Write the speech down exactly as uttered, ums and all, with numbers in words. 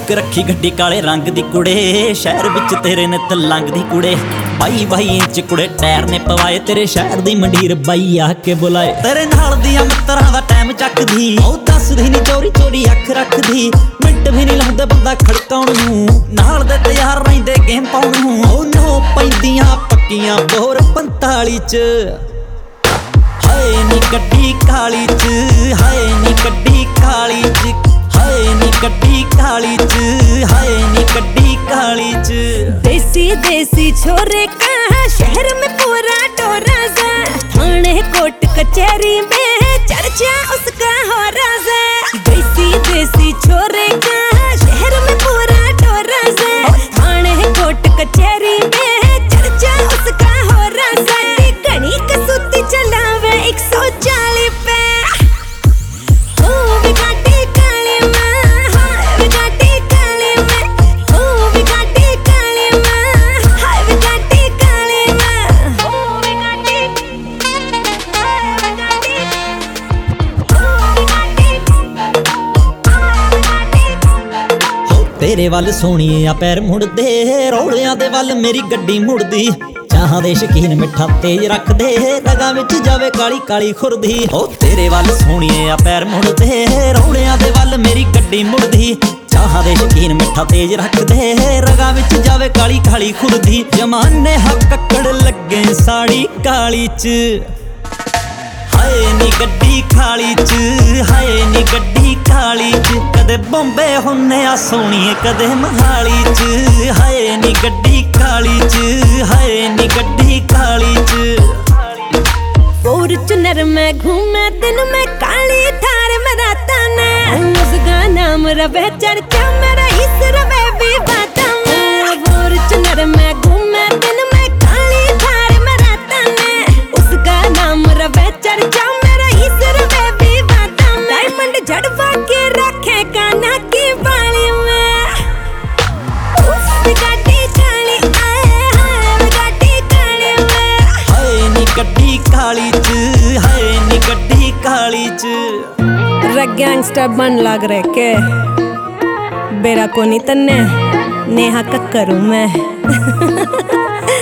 book रखी गड्डी काले रंग दी कुड़े शहर विच तेरे नित लंघदी कुड़े बाई बाई इंच कुड़े टायर ने पवाए तेरे शहर दी मंडीर बाई आके बुलाए तेरे नाल दियां मित्तरां दा टाइम चकदी ओ दसदी नी चोरी चोरी अख रखदी मिंट भी नी लाउंदा बंदा खड़काउण नूं नाल दे तैयार रहिंदे गेम पाउण नूं ओ नो पैंदियां पक्कियां बोर पंताली च हाय नी गड्डी काली च हाय नी गड्डी काली च हाय नी गड्डी काली च हाय नी गड्डी काली च देसी देसी छोरे का शहर में पूरा टोरा सा थाने कोर्ट कचहरी में चर्चा उसका हो रहा है देसी देसी छोरे का शहर में पूरा टोरा सा थाने कोर्ट कचहरी में चर्चा उसका हो रहा है घनी कसूती चलावे एक सौ चालीस पे ओ विगाटी काली मां हाय विगाटी काली मां ओ विगाटी काली मां हाय विगाटी काली मां ओ विगाटी हाय विगाटी ओ विगाटी हाय विगाटी हो तेरे वल सोहणीए आ पैर मुड़दे रौलियां दे वल मेरी गड्डी मुड़दी चाहां दे शकीन मिठा तेज रख दे रगां विच जावे काली काली खुरदी ओ तेरे वल सोहणीए आ पैर मुड़दे रौलियां दे वल मेरी गड्डी मुड़दी चाहां दे शकीन मिठा तेज रख दे रगां विच जावे काली काली खुरदी जमाने हक कक्कड़ लगे साड़ी काली च हाय नी गड्डी काली च हाय नी गड्डी काली च कदे बॉम्बे हुन्ने आ सोहणीए कदे मोहाली च हाय नी गड्डी काली च हाय नी गड्डी काली च फॉर्च्यूनर में घूमे दिन में काली थार में राता ने उसका नाम रवे चर्चा मेरा इस रवे भी बाता में फॉर्च्यूनर में घूमे दिन में काली थार में राता ने उसका नाम रवे चर्चा मेरा इस रवे भी बाता में डायमंड झड़वा के रखे काना की बाली में उफ विगाटी काली आए हाय विगाटी काली में हाय नी गड्डी काली च हाय नी गड्डी काली च गैंगस्टर बन लग रहे के बेरा को नहीं तन्ने नेहा कक्करू मैं